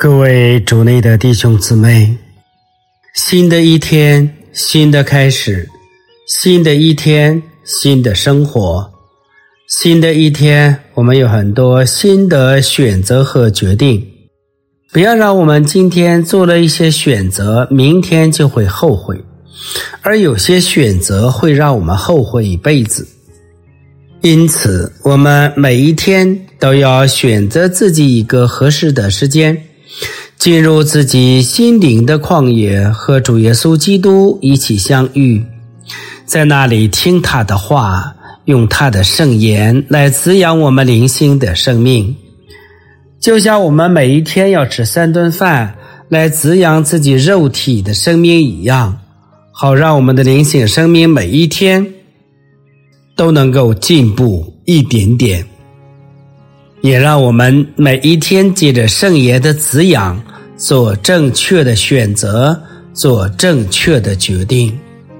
各位主内的弟兄姊妹，新的一天，新的开始，新的一天，新的生活，新的一天，我们有很多新的选择和决定。不要让我们今天做了一些选择，明天就会后悔，而有些选择会让我们后悔一辈子。因此，我们每一天都要选择自己一个合适的时间，进入自己心灵的旷野，和主耶稣基督一起相遇，在那里听他的话，用他的圣言来滋养我们灵性的生命。就像我们每一天要吃3顿饭来滋养自己肉体的生命一样，好让我们的灵性生命每一天都能够进步一点点，也让我们每一天借着圣言的滋养，做正确的选择，做正确的决定。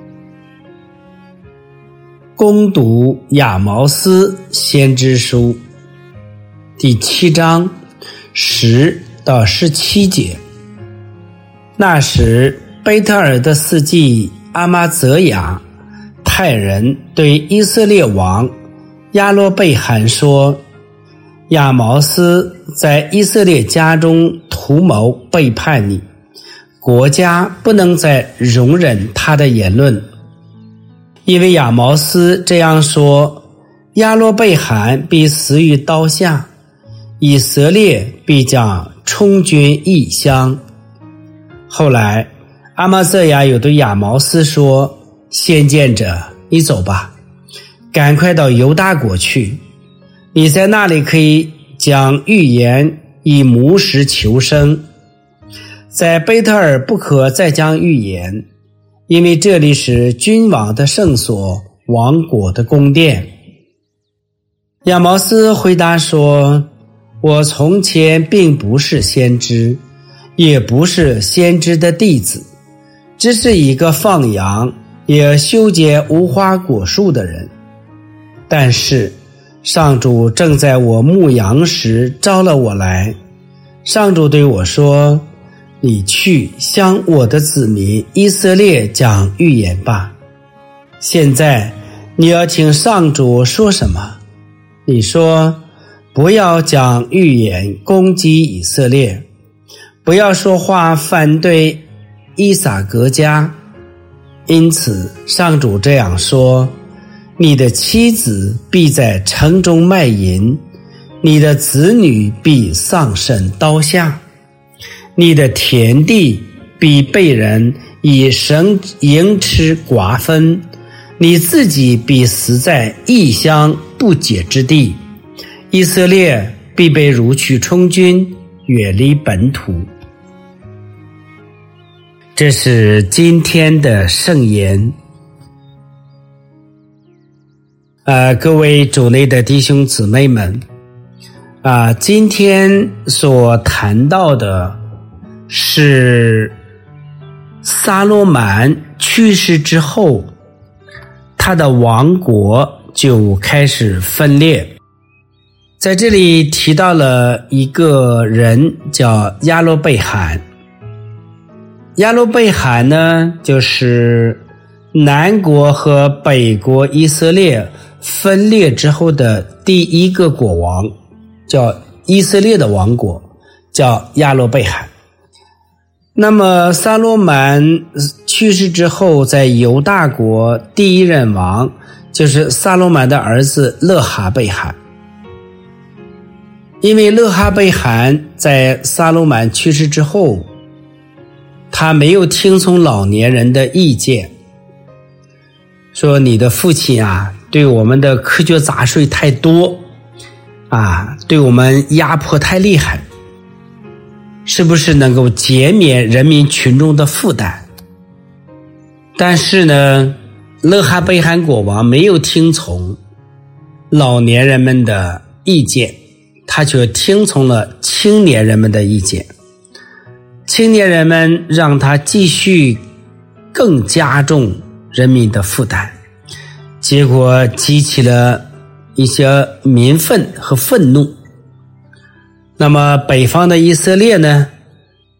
攻读亚毛斯先知书第7章10到17节。那时，贝特尔的司祭阿玛泽雅太人对以色列王亚罗贝罕说，亚毛斯在以色列家中图谋背叛你，国家不能再容忍他的言论。因为亚毛斯这样说，亚罗贝罕必死于刀下，以色列必将充军异乡。后来阿玛泽雅又对亚毛斯说，先见者，你走吧，赶快到犹大国去，你在那里可以讲预言，以牧师求生。在贝特尔不可再讲预言，因为这里是君王的圣所，王国的宫殿。亚毛斯回答说，我从前并不是先知，也不是先知的弟子，只是一个放羊也修剪无花果树的人。但是上主正在我牧羊时招了我来，上主对我说，你去向我的子民以色列讲预言吧。现在你要听上主说什么。你说，不要讲预言攻击以色列，不要说话反对伊撒格家。因此上主这样说，你的妻子必在城中卖淫，你的子女必丧身刀下，你的田地必被人以生营吃瓜分，你自己必死在异乡不解之地，以色列必被掳去充军，远离本土。这是今天的圣言。各位主内的弟兄姊妹们，今天所谈到的是撒罗满去世之后，他的王国就开始分裂。在这里提到了一个人叫亚罗贝罕。亚罗贝罕呢，就是南国和北国以色列分裂之后的第一个国王，叫以色列的王国，叫亚罗贝罕。那么撒罗满去世之后，在犹大国第一任王就是撒罗满的儿子勒哈贝罕。因为勒哈贝罕在撒罗满去世之后，他没有听从老年人的意见，说你的父亲对我们的苛捐杂税太多对我们压迫太厉害，是不是能够减免人民群众的负担？但是呢，勒哈贝罕国王没有听从老年人们的意见，他却听从了青年人们的意见。青年人们让他继续更加重人民的负担，结果激起了一些民愤和愤怒。那么北方的以色列呢，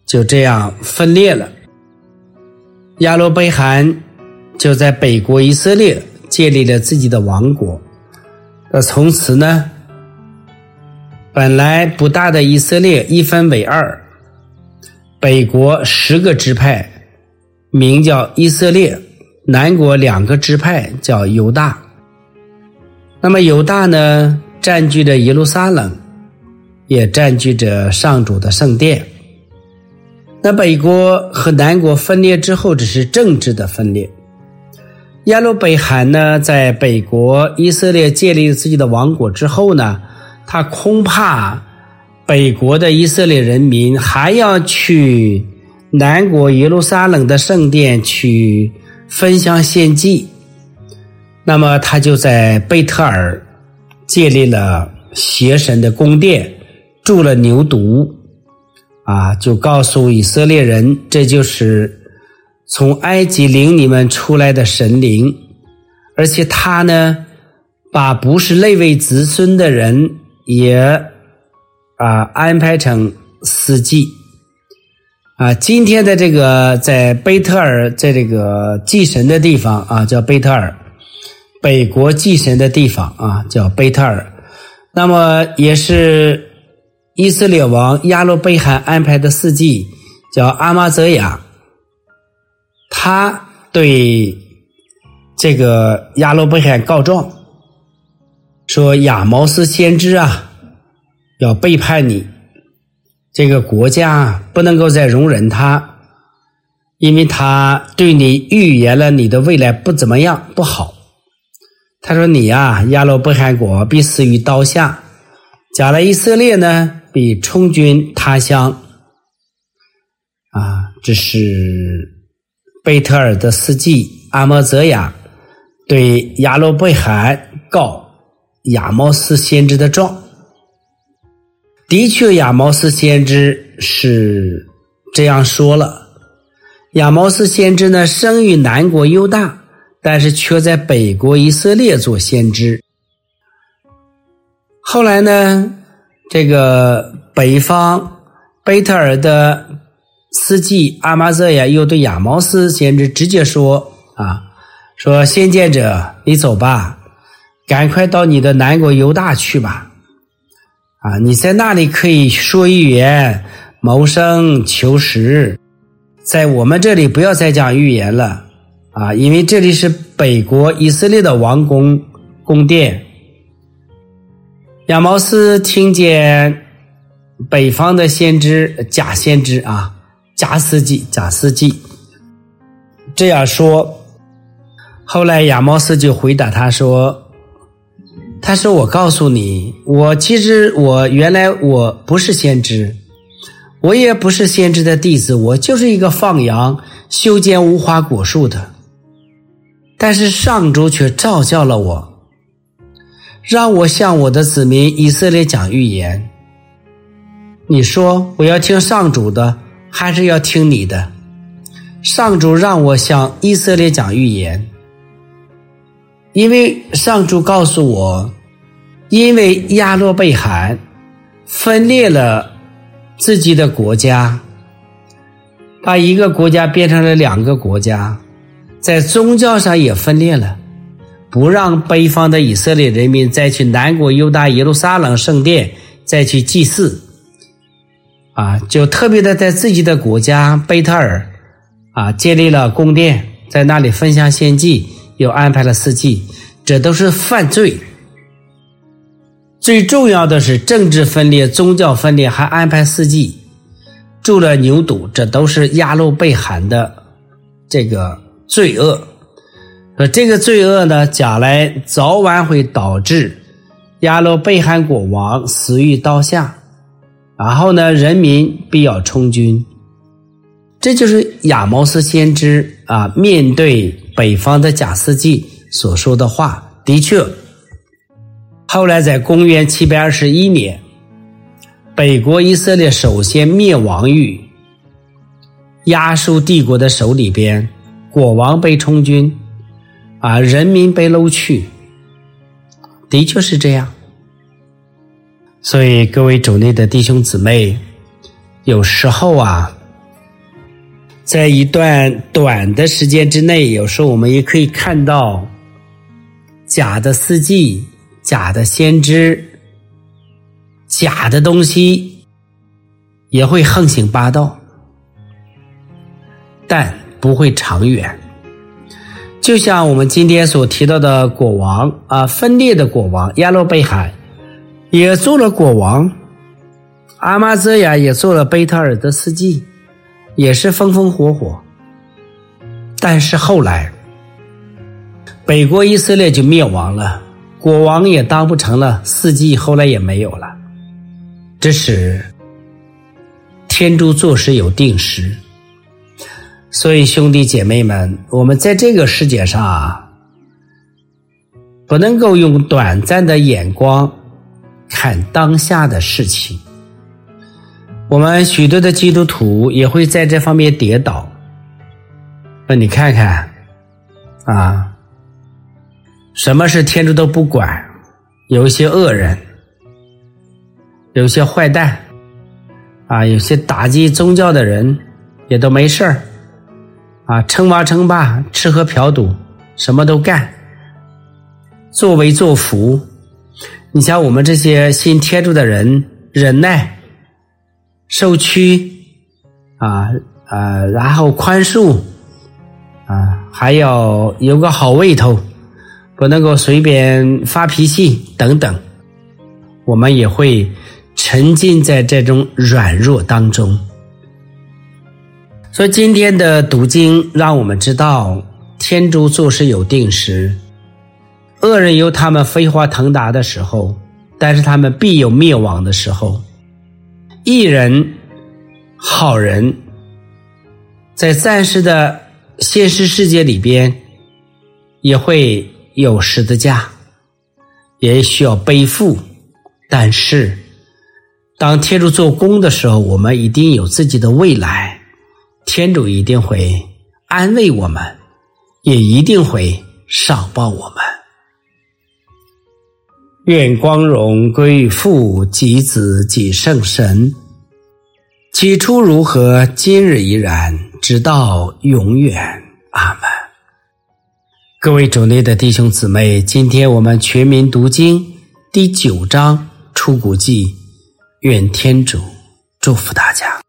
就这样分裂了。亚罗贝罕就在北国以色列建立了自己的王国。从此呢，本来不大的以色列一分为二，北国10个支派名叫以色列，南国2个支派叫犹大。那么犹大呢，占据着耶路撒冷，也占据着上主的圣殿。那北国和南国分裂之后，只是政治的分裂。亚罗贝罕呢，在北国以色列建立自己的王国之后呢，他恐怕北国的以色列人民还要去南国耶路撒冷的圣殿去分享献祭，那么他就在贝特尔建立了邪神的宫殿，铸了牛犊，就告诉以色列人，这就是从埃及领你们出来的神灵。而且他呢，把不是利未子孙的人也安排成司祭。今天的这个在贝特尔，在这个祭神的地方叫贝特尔，北国祭神的地方叫贝特尔。那么也是以色列王亚罗贝罕安排的司祭叫阿玛泽亚，他对这个亚罗贝罕告状，说亚毛斯先知要背叛你，这个国家不能够再容忍他，因为他对你预言了你的未来不怎么样，不好。他说你亚罗贝罕国必死于刀下，将来以色列呢必充军他乡。这是贝特尔的司祭阿摩泽亚对亚罗贝罕告亚毛斯先知的状。的确，亚毛斯先知是这样说了，亚毛斯先知呢生于南国犹大，但是却在北国以色列做先知。后来呢，这个北方贝特尔的司祭阿玛泽亚又对亚毛斯先知直接说说先见者，你走吧，赶快到你的南国犹大去吧。你在那里可以说预言、谋生、求食，在我们这里不要再讲预言了因为这里是北国以色列的王宫殿。亚毛斯听见北方的先知假先知假司祭这样说，后来亚毛斯就回答他说我告诉你，原来我不是先知，我也不是先知的弟子，我就是一个放羊修剪无花果树的。但是上主却召叫了我，让我向我的子民以色列讲预言。你说我要听上主的，还是要听你的？上主让我向以色列讲预言，因为上主告诉我，因为亚罗贝罕分裂了自己的国家，把一个国家变成了2个国家，在宗教上也分裂了，不让北方的以色列人民再去南国犹大耶路撒冷圣殿再去祭祀就特别的在自己的国家贝特尔建立了宫殿，在那里分享献祭，又安排了司祭，这都是犯罪。最重要的是政治分裂、宗教分裂，还安排司祭，铸了牛犊，这都是亚罗贝罕的这个罪恶。这个罪恶呢，将来早晚会导致亚罗贝罕国王死于刀下，然后呢，人民必要充军。这就是亚毛斯先知面对北方的假司祭所说的话。的确，后来在公元721年，北国以色列首先灭亡于亚述帝国的手里边，国王被充军人民被掳去，的确是这样。所以各位主内的弟兄姊妹，有时候在一段短的时间之内，有时候我们也可以看到假的司机、假的先知、假的东西也会横行霸道，但不会长远。就像我们今天所提到的国王分裂的国王亚罗贝海也做了国王，阿玛泽亚也做了贝特尔的司机，也是风风火火。但是后来北国以色列就灭亡了，国王也当不成了，司机后来也没有了。这是天主做事有定时。所以兄弟姐妹们，我们在这个世界上不能够用短暂的眼光看当下的事情。我们许多的基督徒也会在这方面跌倒。那你看看什么事天主都不管，有一些恶人，有一些坏蛋有些打击宗教的人也都没事儿称王称霸，吃喝嫖赌，什么都干，作威作福。你像我们这些信天主的人，忍耐受屈然后宽恕还要有个好胃头，不能够随便发脾气等等，我们也会沉浸在这种软弱当中。所以今天的读经让我们知道，天主做事有定时，恶人有他们飞黄腾达的时候，但是他们必有灭亡的时候。义人好人在暂时的现实世界里边也会有十字架，也需要背负，但是当天主做工的时候，我们一定有自己的未来，天主一定会安慰我们，也一定会赏报我们。愿光荣归于父及子及圣神，起初如何，今日依然，直到永远。阿们。各位主内的弟兄姊妹，今天我们全民读经第9章出谷记，愿天主祝福大家。